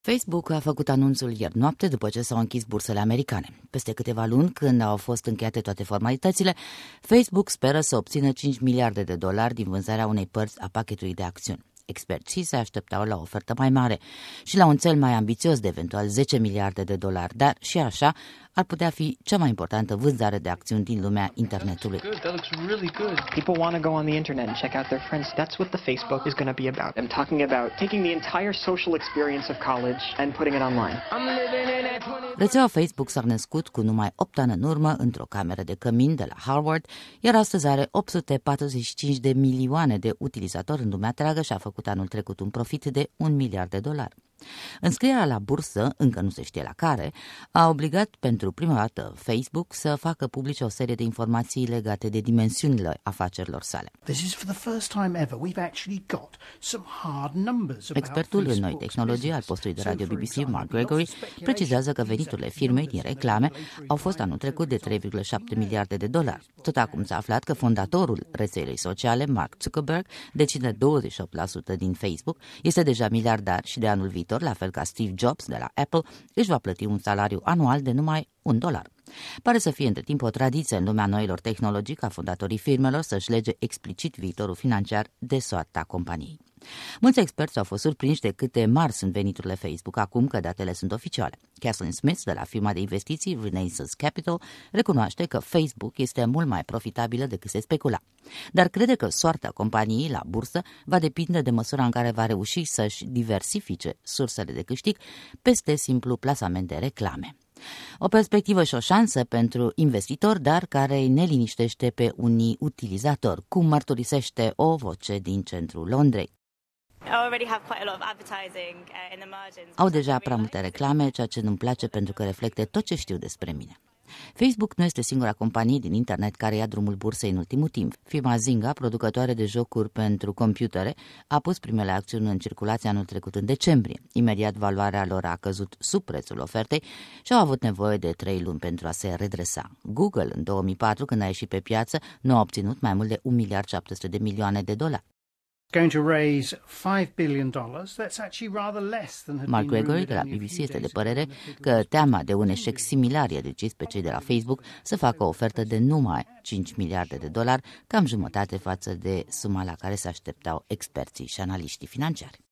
Facebook a făcut anunțul ieri noapte după ce s-au închis bursele americane. Peste câteva luni, când au fost încheiate toate formalitățile, Facebook speră să obțină 5 miliarde de dolari din vânzarea unei părți a pachetului de acțiuni. Experții se așteptau la o ofertă mai mare și la un țel mai ambițios de eventual 10 miliarde de dolari, dar și așa ar putea fi cea mai importantă vânzare de acțiuni din lumea internetului. People want to go on the internet and check out their friends. That's what the Facebook is going to be about. I'm talking about taking the entire social experience of college and putting it online. Rețeaua Facebook s-a născut cu numai 8 ani în urmă într-o cameră de cămin de la Harvard, iar astăzi are 845 de milioane de utilizatori în lumea întreagă și a făcut anul trecut un profit de 1 miliard de dolari. Înscrierea la bursă, încă nu se știe la care, a obligat pentru prima dată Facebook să facă publice o serie de informații legate de dimensiunile afacerilor sale. Expertul în noi tehnologii al postului de radio BBC, Mark Gregory, precizează că veniturile firmei din reclame au fost anul trecut de 3,7 miliarde de dolari. Tot acum s-a aflat că fondatorul rețelei sociale, Mark Zuckerberg, deține 28% din Facebook, este deja miliardar și de anul viitor, la fel ca Steve Jobs de la Apple, își va plăti un salariu anual de numai $1. Pare să fie între timp o tradiție în lumea noilor tehnologii ca fondatorii firmelor să-și lege explicit viitorul financiar de soarta companiei. Mulți experți au fost surprinși de câte mari sunt veniturile Facebook acum că datele sunt oficiale. Kathleen Smith, de la firma de investiții Renaissance Capital, recunoaște că Facebook este mult mai profitabilă decât se specula, dar crede că soarta companiei la bursă va depinde de măsura în care va reuși să-și diversifice sursele de câștig peste simplu plasament de reclame. O perspectivă și o șansă pentru investitori, dar care îi neliniștește pe unii utilizatori, cum mărturisește o voce din centrul Londrei. Au deja prea multe reclame, ceea ce nu-mi place pentru că reflectă tot ce știu despre mine. Facebook nu este singura companie din internet care ia drumul bursei în ultimul timp. Firma Zynga, producătoare de jocuri pentru computere, a pus primele acțiuni în circulație anul trecut în decembrie. Imediat valoarea lor a căzut sub prețul ofertei și au avut nevoie de 3 luni pentru a se redresa. Google, în 2004, când a ieșit pe piață, nu a obținut mai mult de 1,7 miliarde de milioane de dolari. Mark Gregory de la BBC este de părere că teama de un eșec similar i-a decis pe cei de la Facebook să facă o ofertă de numai 5 miliarde de dolari, cam jumătate față de suma la care se așteptau experții și analiștii financiari.